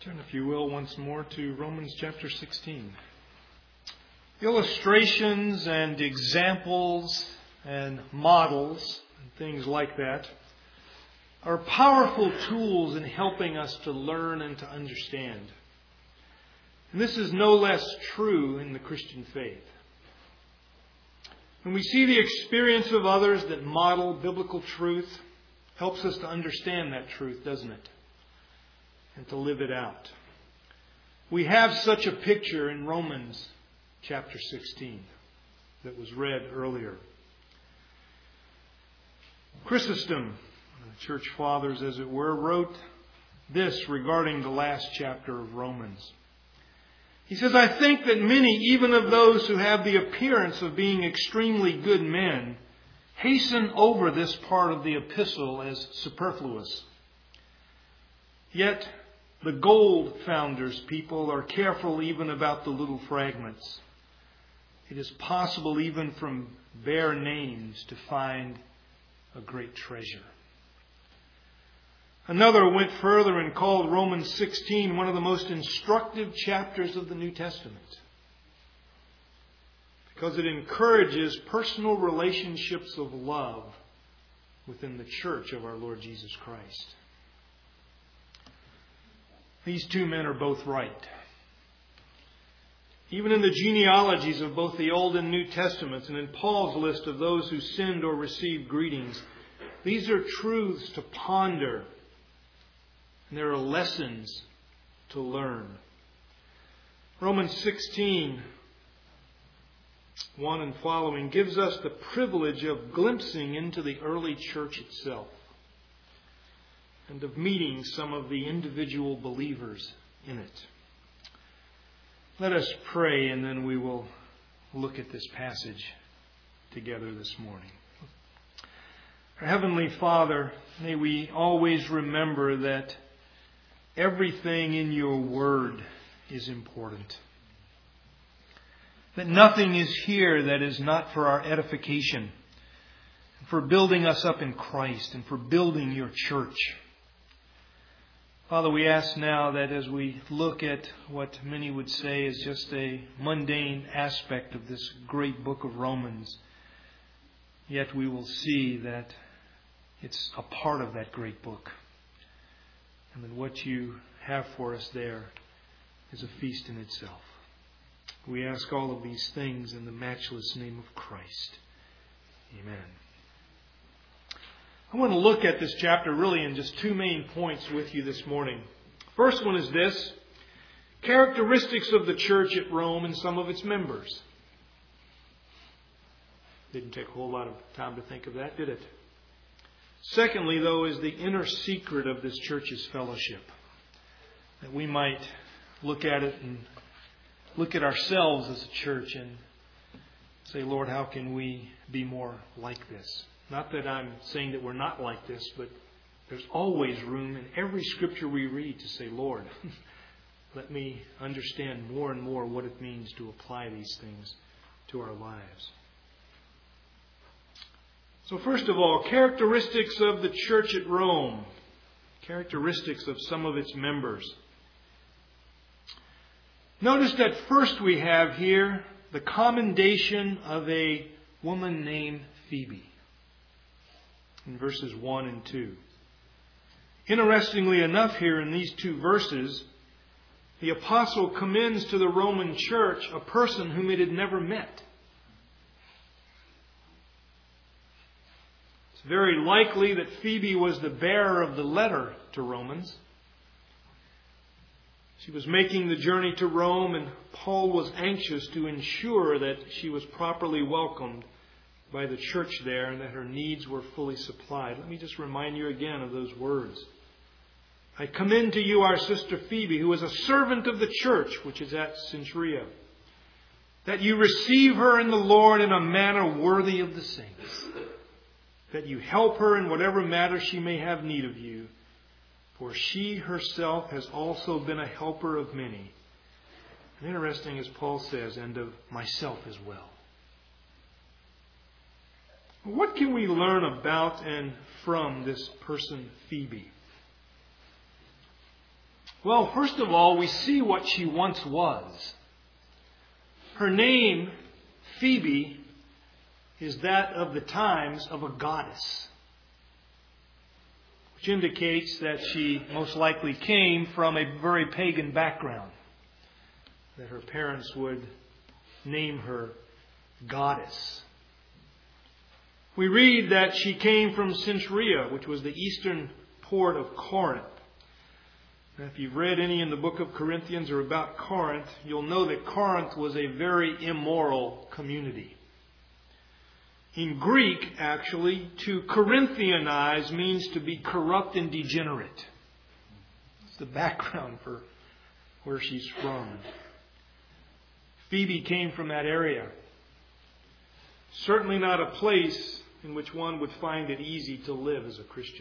Turn, if you will, once more to Romans chapter 16. Illustrations and examples and models and things like that are powerful tools in helping us to learn and to understand. And this is no less true in the Christian faith. When we see the experience of others that model biblical truth, helps us to understand that truth, doesn't it? And to live it out. We have such a picture in Romans chapter 16 that was read earlier. Chrysostom, the church fathers as it were, wrote this regarding the last chapter of Romans. He says, I think that many, even of those who have the appearance of being extremely good men, hasten over this part of the epistle as superfluous. Yet, the gold founders people are careful even about the little fragments. It is possible even from bare names to find a great treasure. Another went further and called Romans 16 one of the most instructive chapters of the New Testament, because it encourages personal relationships of love within the church of our Lord Jesus Christ. These two men are both right. Even in the genealogies of both the Old and New Testaments, and in Paul's list of those who sinned or received greetings, these are truths to ponder. And there are lessons to learn. Romans 16, 1 and following, gives us the privilege of glimpsing into the early church itself, and of meeting some of the individual believers in it. Let us pray, and then we will look at this passage together this morning. Our Heavenly Father, may we always remember that everything in your Word is important. That nothing is here that is not for our edification, for building us up in Christ, and for building your church. Father, we ask now that as we look at what many would say is just a mundane aspect of this great book of Romans, yet we will see that it's a part of that great book. And that what you have for us there is a feast in itself. We ask all of these things in the matchless name of Christ. Amen. I want to look at this chapter really in just two main points with you this morning. First one is this: characteristics of the church at Rome and some of its members. Didn't take a whole lot of time to think of that, did it? Secondly, though, is the inner secret of this church's fellowship. That we might look at it and look at ourselves as a church and say, Lord, how can we be more like this? Not that I'm saying that we're not like this, but there's always room in every scripture we read to say, Lord, let me understand more and more what it means to apply these things to our lives. So first of all, characteristics of the church at Rome. Characteristics of some of its members. Notice that first we have here the commendation of a woman named Phoebe, in verses 1 and 2. Interestingly enough, here in these two verses, the apostle commends to the Roman church a person whom it had never met. It's very likely that Phoebe was the bearer of the letter to Romans. She was making the journey to Rome, and Paul was anxious to ensure that she was properly welcomed by the church there and that her needs were fully supplied. Let me just remind you again of those words. I commend to you our sister Phoebe, who is a servant of the church, which is at Cenchrea, that you receive her in the Lord in a manner worthy of the saints, that you help her in whatever matter she may have need of you, for she herself has also been a helper of many. And interesting, as Paul says, and of myself as well. What can we learn about and from this person, Phoebe? Well, first of all, we see what she once was. Her name, Phoebe, is that of the times of a goddess, which indicates that she most likely came from a very pagan background, that her parents would name her goddess. We read that she came from Cenchrea, which was the eastern port of Corinth. Now, if you've read any in the book of Corinthians or about Corinth, you'll know that Corinth was a very immoral community. In Greek, actually, to Corinthianize means to be corrupt and degenerate. It's the background for where she's from. Phoebe came from that area. Certainly not a place in which one would find it easy to live as a Christian.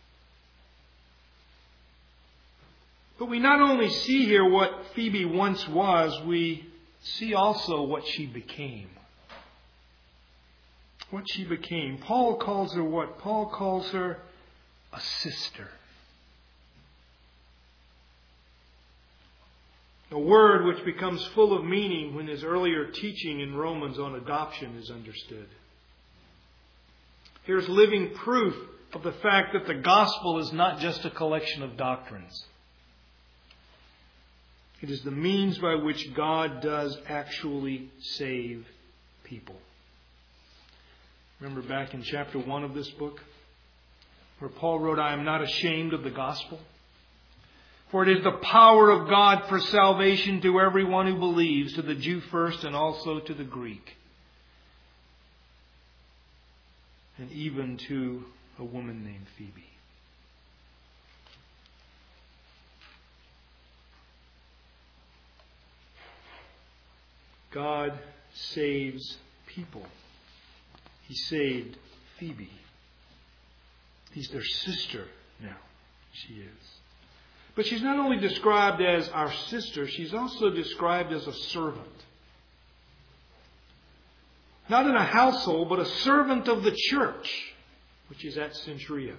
But we not only see here what Phoebe once was, we see also what she became. What she became. Paul calls her what? Paul calls her a sister. A word which becomes full of meaning when his earlier teaching in Romans on adoption is understood. Here's living proof of the fact that the gospel is not just a collection of doctrines. It is the means by which God does actually save people. Remember back in chapter 1 of this book, where Paul wrote, I am not ashamed of the gospel, for it is the power of God for salvation to everyone who believes, to the Jew first and also to the Greek, and even to a woman named Phoebe. God saves people. He saved Phoebe. He's their sister now. She is. But she's not only described as our sister, she's also described as a servant. Not in a household, but a servant of the church, which is at Cenchrea.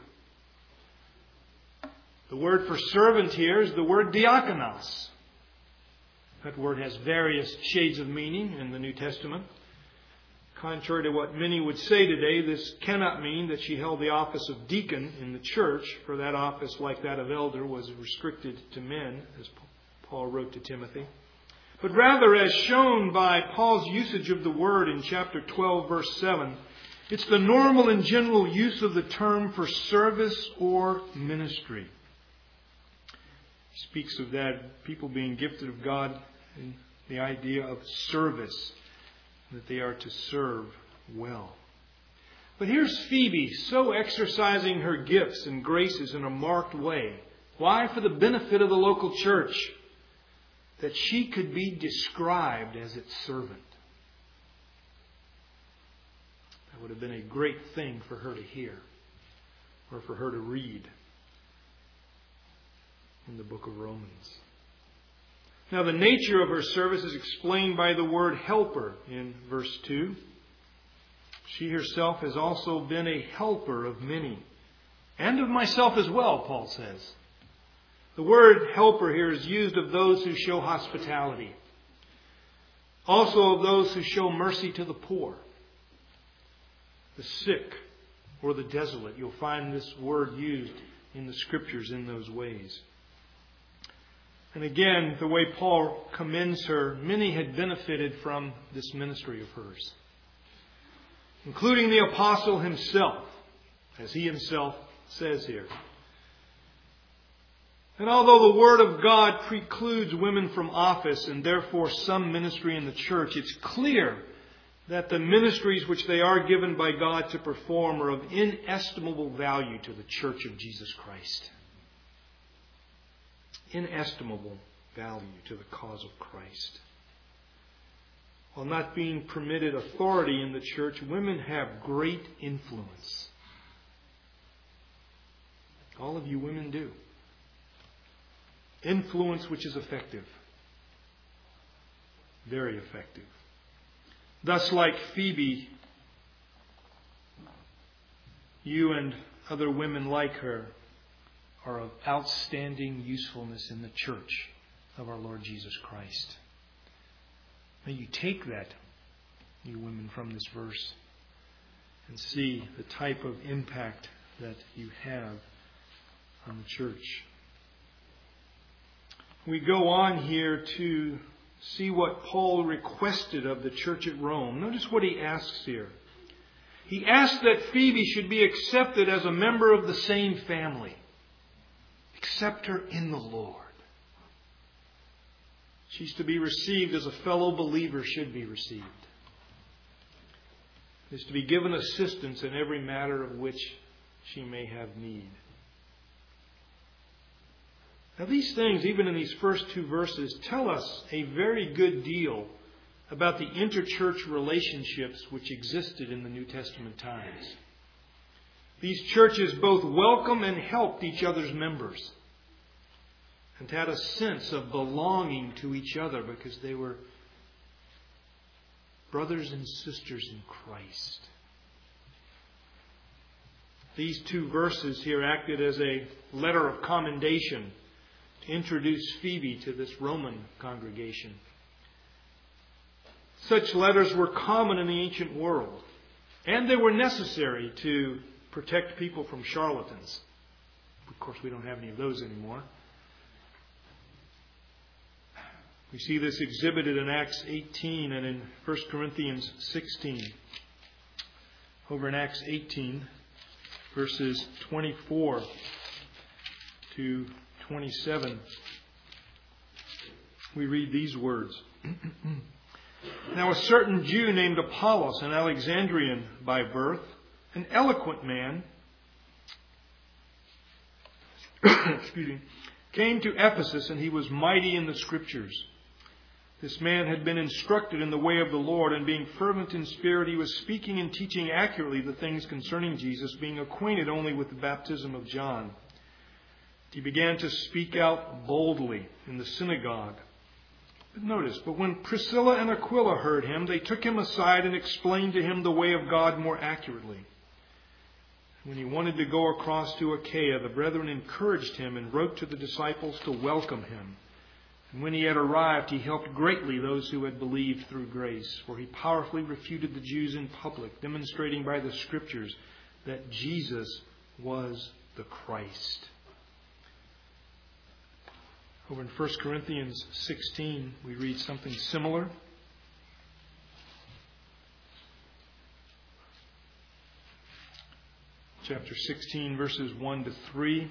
The word for servant here is the word diakonos. That word has various shades of meaning in the New Testament. Contrary to what many would say today, this cannot mean that she held the office of deacon in the church, for that office, like that of elder, was restricted to men, as Paul wrote to Timothy. But rather, as shown by Paul's usage of the word in chapter 12, verse 7, it's the normal and general use of the term for service or ministry. He speaks of that, people being gifted of God, and the idea of service, that they are to serve well. But here's Phoebe, so exercising her gifts and graces in a marked way. Why? For the benefit of the local church, that she could be described as its servant. That would have been a great thing for her to hear, or for her to read in the book of Romans. Now, the nature of her service is explained by the word helper in verse 2. She herself has also been a helper of many, and of myself as well, Paul says. The word helper here is used of those who show hospitality, also of those who show mercy to the poor, the sick, or the desolate. You'll find this word used in the Scriptures in those ways. And again, the way Paul commends her, many had benefited from this ministry of hers, including the apostle himself, as he himself says here. And although the Word of God precludes women from office and therefore some ministry in the church, it's clear that the ministries which they are given by God to perform are of inestimable value to the church of Jesus Christ. Inestimable value to the cause of Christ. While not being permitted authority in the church, women have great influence. All of you women do. Influence which is effective. Very effective. Thus, like Phoebe, you and other women like her are of outstanding usefulness in the church of our Lord Jesus Christ. May you take that, you women, from this verse and see the type of impact that you have on the church. We go on here to see what Paul requested of the church at Rome. Notice what he asks here. He asked that Phoebe should be accepted as a member of the same family. Accept her in the Lord. She's to be received as a fellow believer should be received. Is to be given assistance in every matter of which she may have need. Now these things, even in these first two verses, tell us a very good deal about the interchurch relationships which existed in the New Testament times. These churches both welcomed and helped each other's members and had a sense of belonging to each other because they were brothers and sisters in Christ. These two verses here acted as a letter of commendation to introduce Phoebe to this Roman congregation. Such letters were common in the ancient world, and they were necessary to protect people from charlatans. Of course, we don't have any of those anymore. We see this exhibited in Acts 18 and in 1 Corinthians 16. Over in Acts 18, verses 24 to 27, we read these words. Now a certain Jew named Apollos, an Alexandrian by birth, an eloquent man, came to Ephesus, and he was mighty in the Scriptures. This man had been instructed in the way of the Lord, and being fervent in spirit, he was speaking and teaching accurately the things concerning Jesus, being acquainted only with the baptism of John. He began to speak out boldly in the synagogue. But when Priscilla and Aquila heard him, they took him aside and explained to him the way of God more accurately. When he wanted to go across to Achaia, the brethren encouraged him and wrote to the disciples to welcome him. And when he had arrived, he helped greatly those who had believed through grace, for he powerfully refuted the Jews in public, demonstrating by the Scriptures that Jesus was the Christ. Over in 1 Corinthians 16, we read something similar. Chapter 16, verses 1 to 3.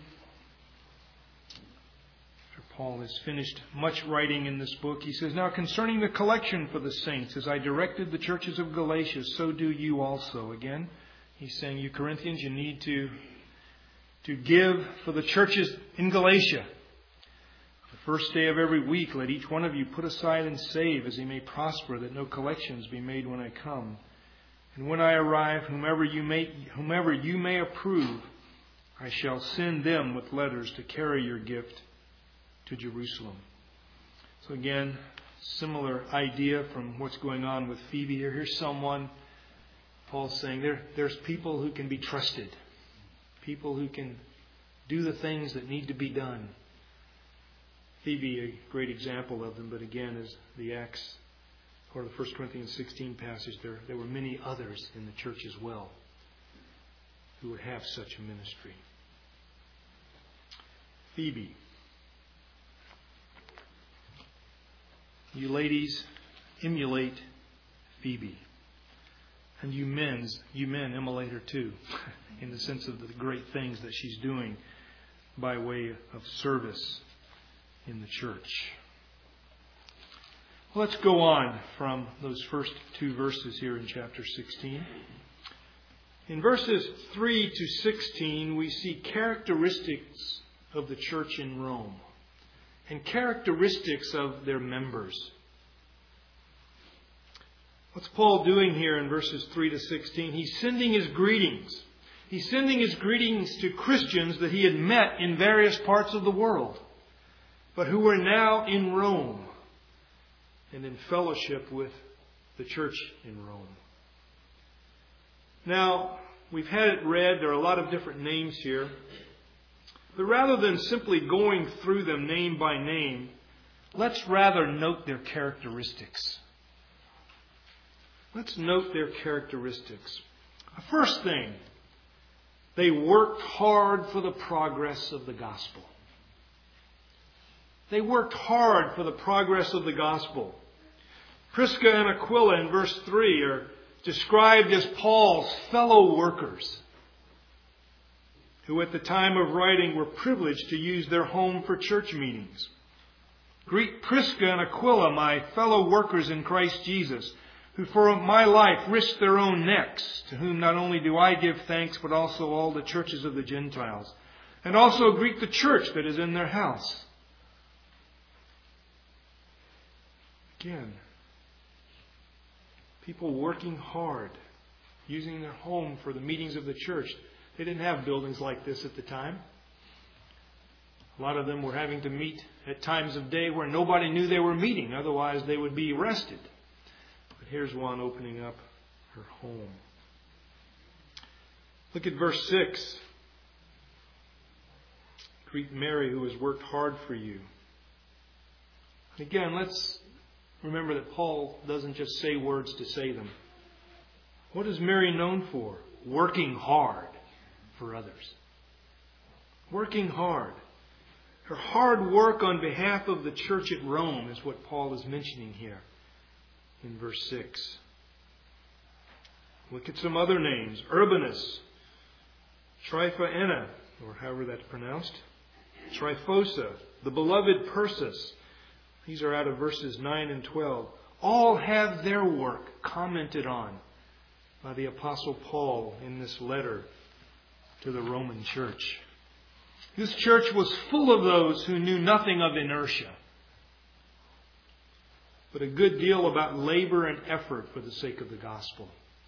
Paul has finished much writing in this book. He says, Now concerning the collection for the saints, as I directed the churches of Galatia, so do you also. Again, he's saying, you Corinthians, you need to give for the churches in Galatia. The first day of every week, let each one of you put aside and save, as he may prosper, that no collections be made when I come. And when I arrive, whomever you may approve, I shall send them with letters to carry your gift to Jerusalem. So again, similar idea from what's going on with Phoebe here. Here's someone, Paul's saying, there's people who can be trusted. People who can do the things that need to be done. Phoebe, a great example of them, but again, as the Acts or the 1 Corinthians 16 passage, there were many others in the church as well who would have such a ministry. Phoebe. You ladies, emulate Phoebe. And you men emulate her too, in the sense of the great things that she's doing by way of service in the church. Let's go on from those first two verses here in chapter 16. In verses 3 to 16, we see characteristics of the church in Rome and characteristics of their members. What's Paul doing here in verses 3 to 16? He's sending his greetings. He's sending his greetings to Christians that he had met in various parts of the world, but who were now in Rome and in fellowship with the church in Rome. Now, we've had it read. There are a lot of different names here. But rather than simply going through them name by name, let's rather note their characteristics. Let's note their characteristics. First thing, they worked hard for the progress of the gospel. They worked hard for the progress of the gospel. Prisca and Aquila in verse 3 are described as Paul's fellow workers, who at the time of writing were privileged to use their home for church meetings. Greet Prisca and Aquila, my fellow workers in Christ Jesus, who for my life risked their own necks, to whom not only do I give thanks, but also all the churches of the Gentiles. And also greet the church that is in their house. Again, people working hard, using their home for the meetings of the church. They didn't have buildings like this at the time. A lot of them were having to meet at times of day where nobody knew they were meeting. Otherwise, they would be arrested. But here's one opening up her home. Look at verse 6. Greet Mary, who has worked hard for you. Again, let's remember that Paul doesn't just say words to say them. What is Mary known for? Working hard for others. Working hard. Her hard work on behalf of the church at Rome is what Paul is mentioning here in verse 6. Look at some other names. Urbanus, Tryphaena, or however that's pronounced, Tryphosa, the beloved Persis. These are out of verses 9 and 12. All have their work commented on by the Apostle Paul in this letter to the Roman church. This church was full of those who knew nothing of inertia, but a good deal about labor and effort for the sake of the gospel.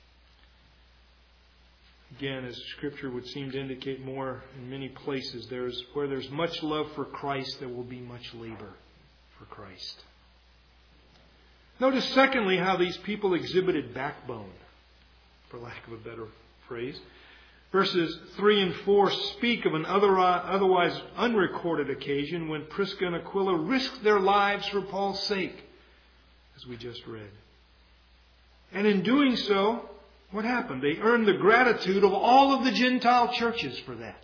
Again, as Scripture would seem to indicate more in many places, where there's much love for Christ, there will be much labor for Christ. Notice, secondly, how these people exhibited backbone, for lack of a better phrase. Verses 3 and 4 speak of an otherwise unrecorded occasion when Prisca and Aquila risked their lives for Paul's sake, as we just read. And in doing so, what happened? They earned the gratitude of all of the Gentile churches for that,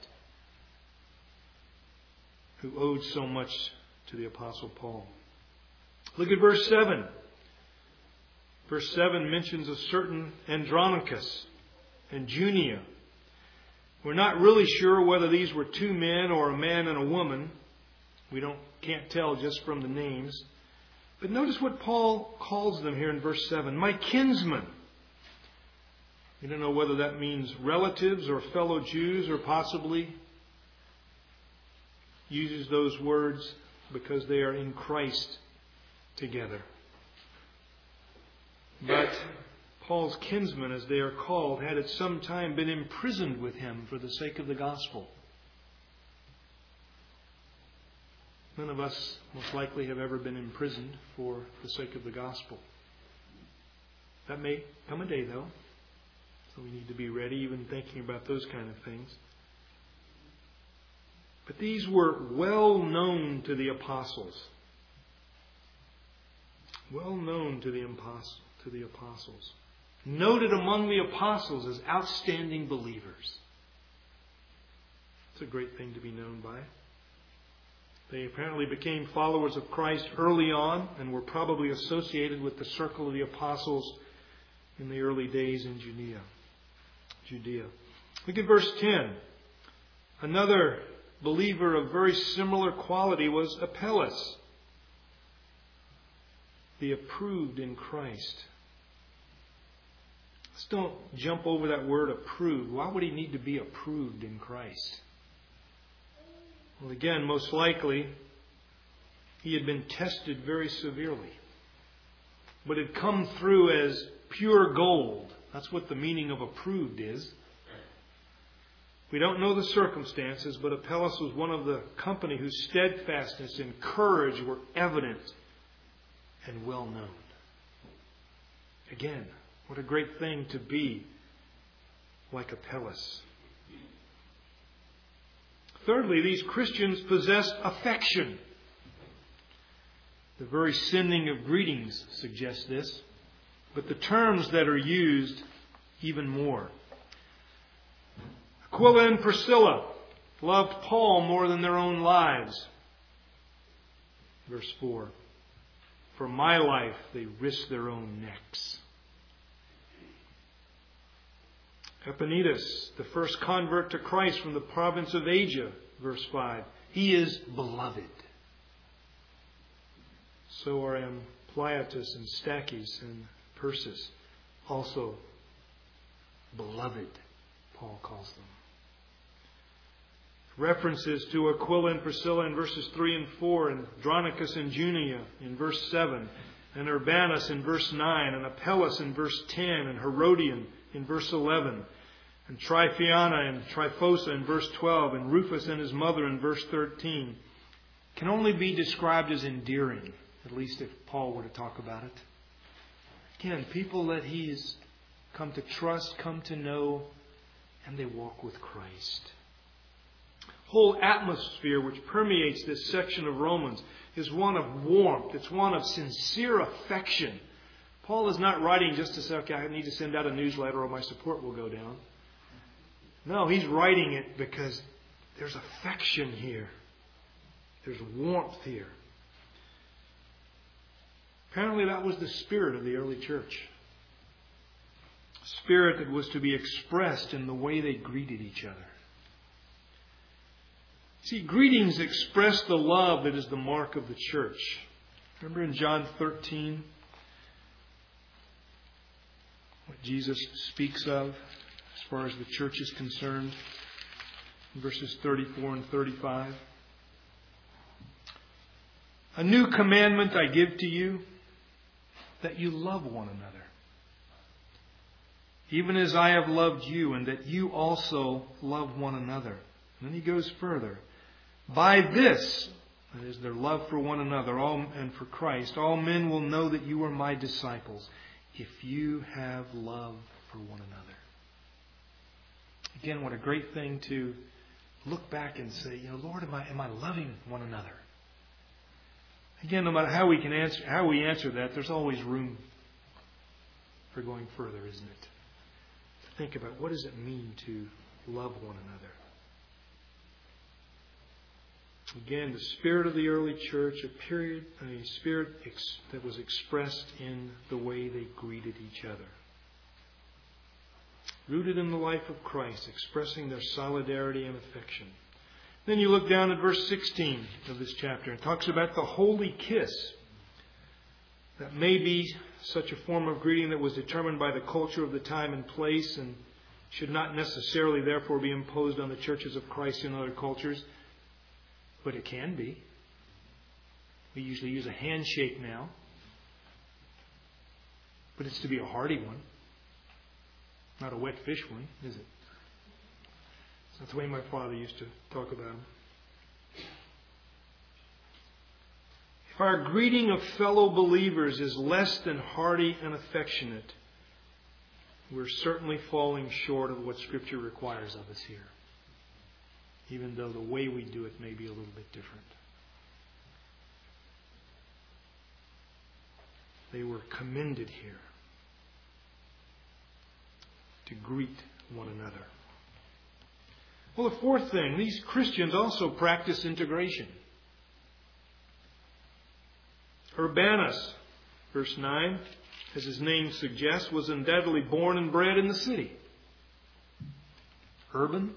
who owed so much to the Apostle Paul. Look at verse 7. Verse 7 mentions a certain Andronicus and Junia. We're not really sure whether these were two men or a man and a woman. We can't tell just from the names. But notice what Paul calls them here in verse 7. My kinsmen. We don't know whether that means relatives or fellow Jews, or possibly uses those words because they are in Christ together. But Paul's kinsmen, as they are called, had at some time been imprisoned with him for the sake of the gospel. None of us most likely have ever been imprisoned for the sake of the gospel. That may come a day, though. So we need to be ready, even thinking about those kind of things. But these were well known to the apostles. Well known to the apostles. Noted among the apostles as outstanding believers. It's a great thing to be known by. They apparently became followers of Christ early on and were probably associated with the circle of the apostles in the early days in Judea. Look at verse 10. Another believer of very similar quality was Apelles, the approved in Christ. Let's don't jump over that word approved. Why would he need to be approved in Christ? Well, again, most likely, he had been tested very severely, but had come through as pure gold. That's what the meaning of approved is. We don't know the circumstances, but Apelles was one of the company whose steadfastness and courage were evident and well known. Again, what a great thing to be like Apelles. Thirdly, these Christians possessed affection. The very sending of greetings suggests this, but the terms that are used even more. Aquila and Priscilla loved Paul more than their own lives. Verse 4. For my life they risked their own necks. Epaenetus, the first convert to Christ from the province of Asia, verse 5. He is beloved. So are Ampliatus and Stachys and Persis, also beloved, Paul calls them. References to Aquila and Priscilla in verses 3 and 4, and Andronicus and Junia in verse 7, and Urbanus in verse 9, and Apelles in verse 10, and Herodion in verse 11, and Tryphaena and Tryphosa in verse 12, and Rufus and his mother in verse 13, can only be described as endearing, at least if Paul were to talk about it. Again, people that he has come to trust, come to know, and they walk with Christ. Whole atmosphere which permeates this section of Romans is one of warmth. It's one of sincere affection. Paul is not writing just to say, okay, I need to send out a newsletter or my support will go down. No, he's writing it because there's affection here. There's warmth here. Apparently that was the spirit of the early church. A spirit that was to be expressed in the way they greeted each other. See, greetings express the love that is the mark of the church. Remember in John 13, what Jesus speaks of as far as the church is concerned, in verses 34 and 35. A new commandment I give to you, that you love one another, even as I have loved you, and that you also love one another. And then he goes further. By this, that is their love for one another and for Christ, all men will know that you are my disciples, if you have love for one another. Again, what a great thing to look back and say, Lord, am I loving one another? Again, no matter how we answer that, there's always room for going further, isn't it? To think about, what does it mean to love one another? Again, the spirit of the early church, a spirit that was expressed in the way they greeted each other. Rooted in the life of Christ, expressing their solidarity and affection. Then you look down at verse 16 of this chapter. It talks about the holy kiss. That may be such a form of greeting that was determined by the culture of the time and place and should not necessarily therefore be imposed on the churches of Christ in other cultures. But it can be. We usually use a handshake now. But it's to be a hearty one. Not a wet fish one, is it? That's the way my father used to talk about them. If our greeting of fellow believers is less than hearty and affectionate, we're certainly falling short of what Scripture requires of us here. Even though the way we do it may be a little bit different. They were commended here to greet one another. Well, the fourth thing, these Christians also practice integration. Urbanus, verse 9, as his name suggests, was undoubtedly born and bred in the city. Urban,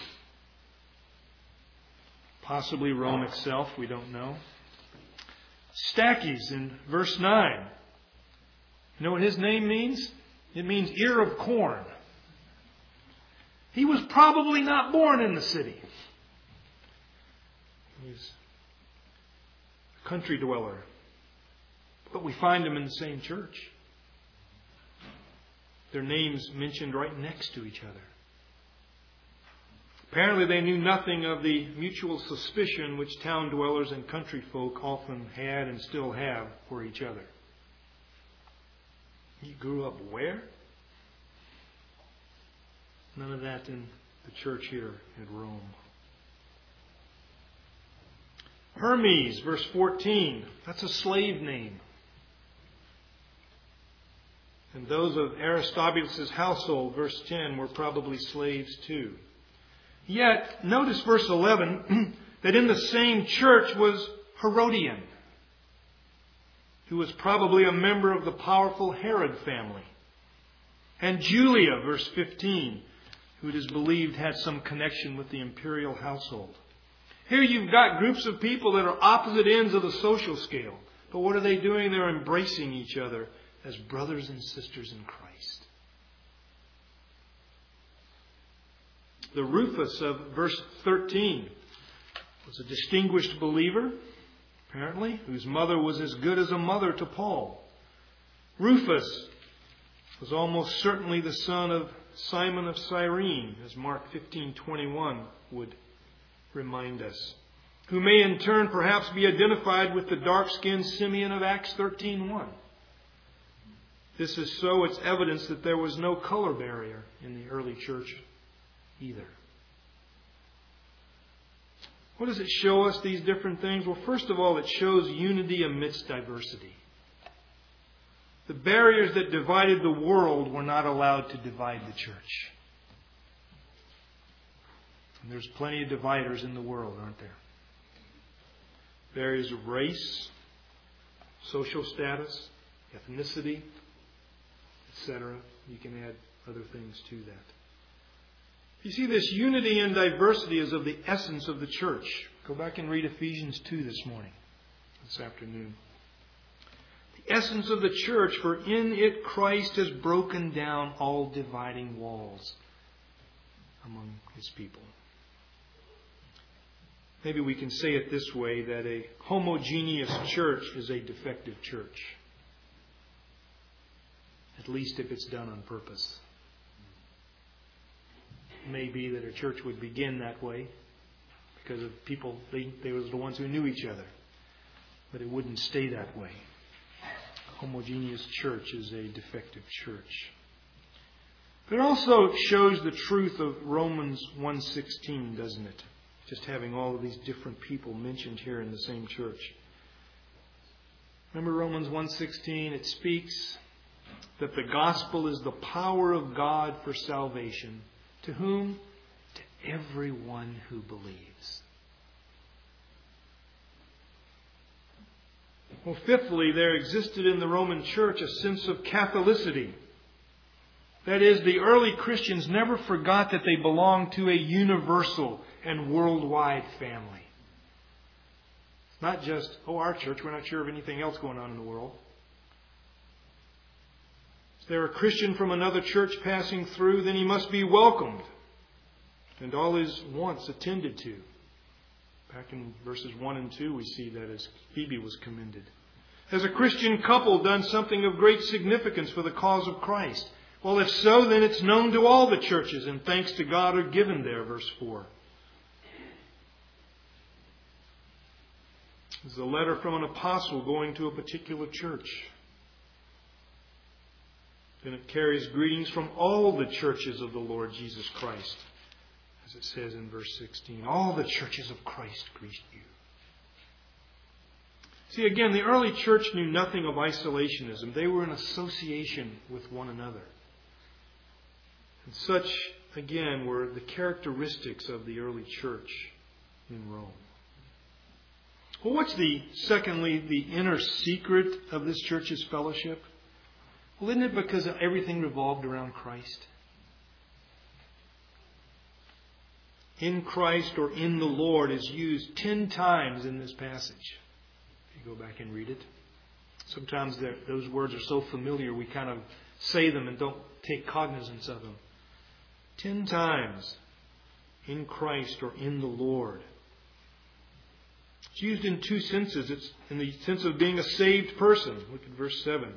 possibly Rome itself, we don't know. Stachys in verse 9. You know what his name means? It means ear of corn. He was probably not born in the city. He's a country dweller. But we find him in the same church. Their names mentioned right next to each other. Apparently they knew nothing of the mutual suspicion which town dwellers and country folk often had and still have for each other. He grew up where? None of that in the church here at Rome. Hermes, verse 14, that's a slave name. And those of Aristobulus' household, verse 10, were probably slaves too. Yet, notice verse 11, that in the same church was Herodian, who was probably a member of the powerful Herod family. And Julia, verse 15, who it is believed had some connection with the imperial household. Here you've got groups of people that are opposite ends of the social scale. But what are they doing? They're embracing each other as brothers and sisters in Christ. The Rufus of verse 13 was a distinguished believer, apparently, whose mother was as good as a mother to Paul. Rufus was almost certainly the son of Simon of Cyrene, as Mark 15:21 would remind us, who may in turn perhaps be identified with the dark-skinned Simeon of Acts 13:1. This is so, it's evidence that there was no color barrier in the early church either. What does it show us, these different things? Well, first of all, it shows unity amidst diversity. The barriers that divided the world were not allowed to divide the church. And there's plenty of dividers in the world, aren't there? Barriers of race, social status, ethnicity, etc. You can add other things to that. You see, this unity and diversity is of the essence of the church. Go back and read Ephesians 2 this afternoon. The essence of the church, for in it Christ has broken down all dividing walls among His people. Maybe we can say it this way, that a homogeneous church is a defective church. At least if it's done on purpose. It may be that a church would begin that way because of people, they were the ones who knew each other. But it wouldn't stay that way. A homogeneous church is a defective church. But it also shows the truth of Romans 1:16, doesn't it? Just having all of these different people mentioned here in the same church. Remember Romans 1:16? It speaks that the gospel is the power of God for salvation. To whom? To everyone who believes. Well, fifthly, there existed in the Roman church a sense of Catholicity. That is, the early Christians never forgot that they belonged to a universal and worldwide family. It's not just, our church, we're not sure of anything else going on in the world. Is there a Christian from another church passing through, then he must be welcomed and all his wants attended to. Back in verses 1 and 2 we see that as Phoebe was commended. Has a Christian couple done something of great significance for the cause of Christ? Well, if so, then it's known to all the churches, and thanks to God are given there, verse 4. It's a letter from an apostle going to a particular church. And it carries greetings from all the churches of the Lord Jesus Christ. As it says in verse 16, all the churches of Christ greet you. See, again, the early church knew nothing of isolationism. They were in association with one another. And such, again, were the characteristics of the early church in Rome. Well, what's secondly, the inner secret of this church's fellowship? Well, isn't it because everything revolved around Christ? In Christ or in the Lord is used 10 times in this passage. If you go back and read it. Sometimes those words are so familiar we kind of say them and don't take cognizance of them. 10 times. In Christ or in the Lord. It's used in 2 senses. It's in the sense of being a saved person. Look at verse 7.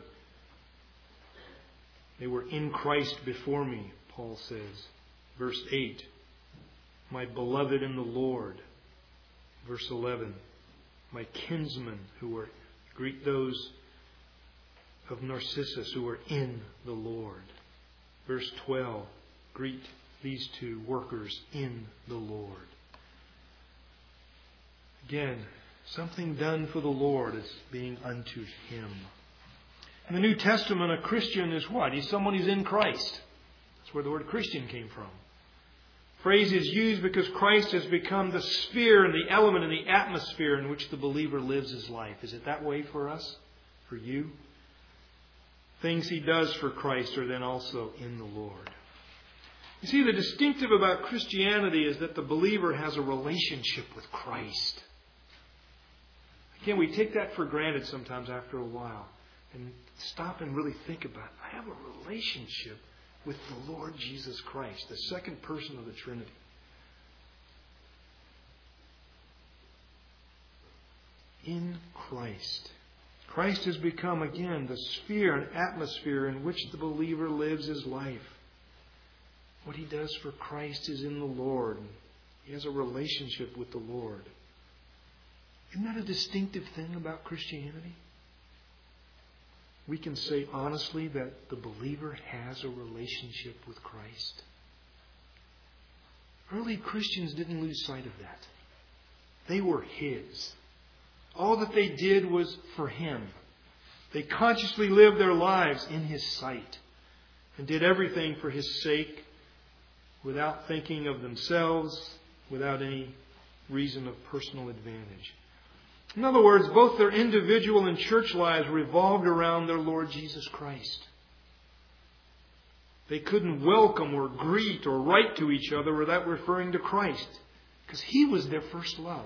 They were in Christ before me, Paul says. Verse 8. My beloved in the Lord. Verse 11. My kinsmen who were, greet those of Narcissus who were in the Lord. Verse 12. Greet these 2 workers in the Lord. Again, Something done for the Lord is being unto Him. In the New Testament, a Christian is what? He's someone who's in Christ. That's where the word Christian came from. The phrase is used because Christ has become the sphere and the element and the atmosphere in which the believer lives his life. Is it that way for us? For you? Things he does for Christ are then also in the Lord. You see, the distinctive about Christianity is that the believer has a relationship with Christ. Again, we take that for granted sometimes after a while. And stop and really think about it. I have a relationship with the Lord Jesus Christ, the second person of the Trinity. In Christ. Christ has become, again, the sphere and atmosphere in which the believer lives his life. What he does for Christ is in the Lord. He has a relationship with the Lord. Isn't that a distinctive thing about Christianity? We can say honestly that the believer has a relationship with Christ. Early Christians didn't lose sight of that. They were His. All that they did was for Him. They consciously lived their lives in His sight and did everything for His sake without thinking of themselves, without any reason of personal advantage. In other words, both their individual and church lives revolved around their Lord Jesus Christ. They couldn't welcome or greet or write to each other without referring to Christ, because He was their first love.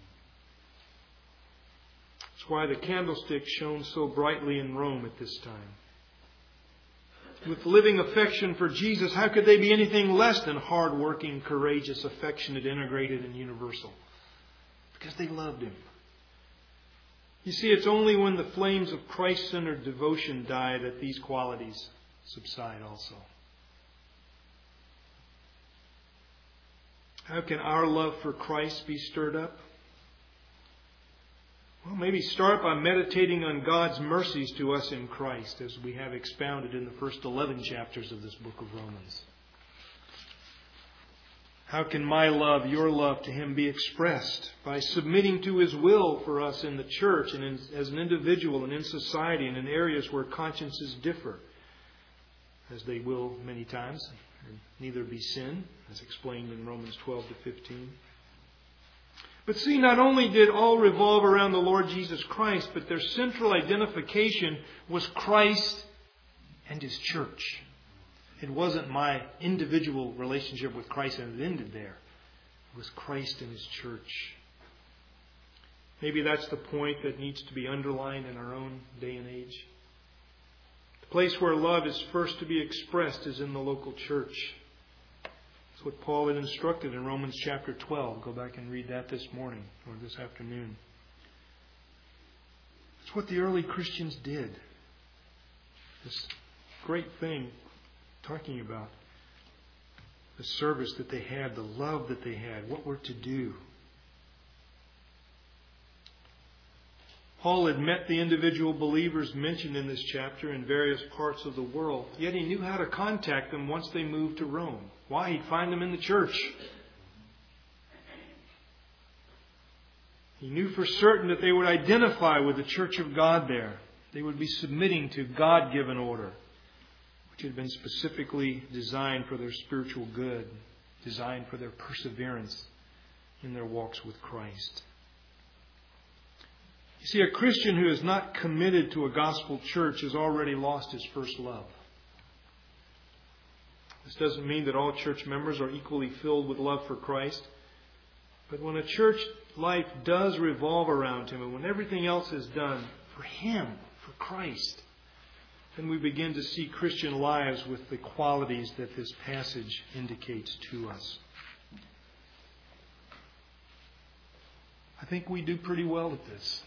That's why the candlestick shone so brightly in Rome at this time. With living affection for Jesus, how could they be anything less than hard-working, courageous, affectionate, integrated, and universal? Because they loved Him. You see, it's only when the flames of Christ-centered devotion die that these qualities subside also. How can our love for Christ be stirred up? Well, maybe start by meditating on God's mercies to us in Christ, as we have expounded in the first 11 chapters of this book of Romans. How can my love, your love to Him be expressed? By submitting to His will for us in the church and as an individual and in society and in areas where consciences differ, as they will many times, and neither be sin, as explained in Romans 12 to 15. But see, not only did all revolve around the Lord Jesus Christ, but their central identification was Christ and His church. It wasn't my individual relationship with Christ and it ended there. It was Christ and His church. Maybe that's the point that needs to be underlined in our own day and age. The place where love is first to be expressed is in the local church. That's what Paul had instructed in Romans chapter 12. Go back and read that this morning or this afternoon. That's what the early Christians did. This great thing talking about the service that they had, the love that they had, what we're to do. Paul had met the individual believers mentioned in this chapter in various parts of the world, yet he knew how to contact them once they moved to Rome. Why? He'd find them in the church. He knew for certain that they would identify with the church of God there. They would be submitting to God-given order, which had been specifically designed for their spiritual good, designed for their perseverance in their walks with Christ. You see, a Christian who is not committed to a gospel church has already lost his first love. This doesn't mean that all church members are equally filled with love for Christ. But when a church life does revolve around Him, and when everything else is done for Him, for Christ, then we begin to see Christian lives with the qualities that this passage indicates to us. I think we do pretty well at this.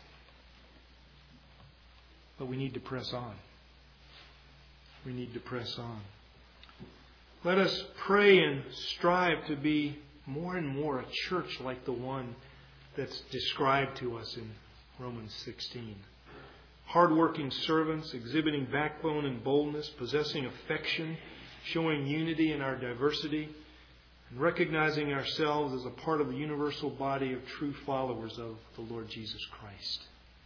But we need to press on. We need to press on. Let us pray and strive to be more and more a church like the one that's described to us in Romans 16. Hardworking servants, exhibiting backbone and boldness, possessing affection, showing unity in our diversity, and recognizing ourselves as a part of the universal body of true followers of the Lord Jesus Christ.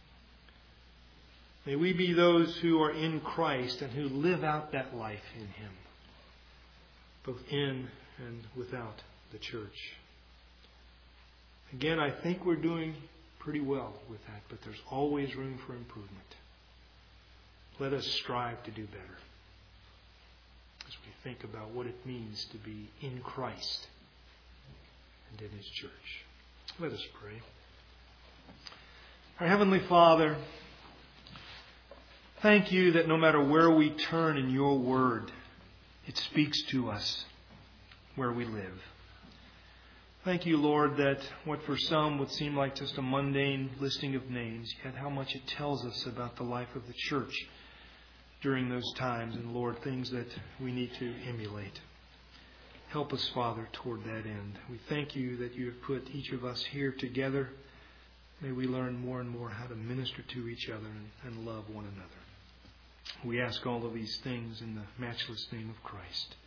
May we be those who are in Christ and who live out that life in Him, both in and without the church. Again, I think we're doing pretty well with that, but there's always room for improvement. Let us strive to do better as we think about what it means to be in Christ and in His church. Let us pray. Our Heavenly Father, thank You that no matter where we turn in Your Word, it speaks to us where we live. Thank You, Lord, that what for some would seem like just a mundane listing of names, yet how much it tells us about the life of the church during those times, and Lord, things that we need to emulate. Help us, Father, toward that end. We thank You that You have put each of us here together. May we learn more and more how to minister to each other and love one another. We ask all of these things in the matchless name of Christ.